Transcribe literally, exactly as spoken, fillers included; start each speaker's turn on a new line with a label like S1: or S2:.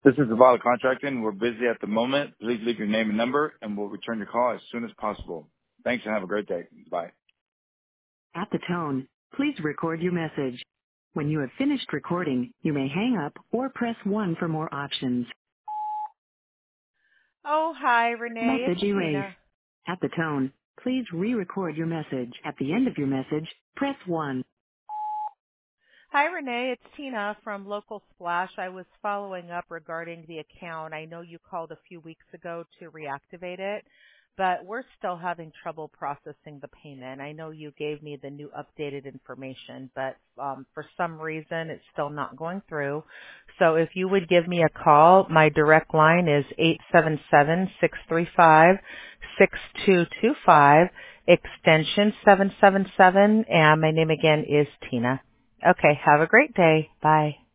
S1: This is Zavala Contracting. We're busy at the moment. Please leave your name and number, and we'll return your call as soon as possible. Thanks, and have a great day. Bye.
S2: At the tone, please record your message. When you have finished recording, you may hang up or press one for more options.
S3: Oh, hi, Renee.
S2: Message
S3: It's
S2: erase.
S3: Tina.
S2: At the tone, please re-record your message. At the end of your message, press one.
S3: Hi, Renee. It's Tina from Local Splash. I was following up regarding the account. I know you called a few weeks ago to reactivate it, but we're still having trouble processing the payment. I know you gave me the new updated information, but um, for some reason it's still not going through. So if you would give me a call, my direct line is eight seven seven, six three five, six two two five, extension seven seven seven, and my name again is Tina. Okay, have a great day. Bye.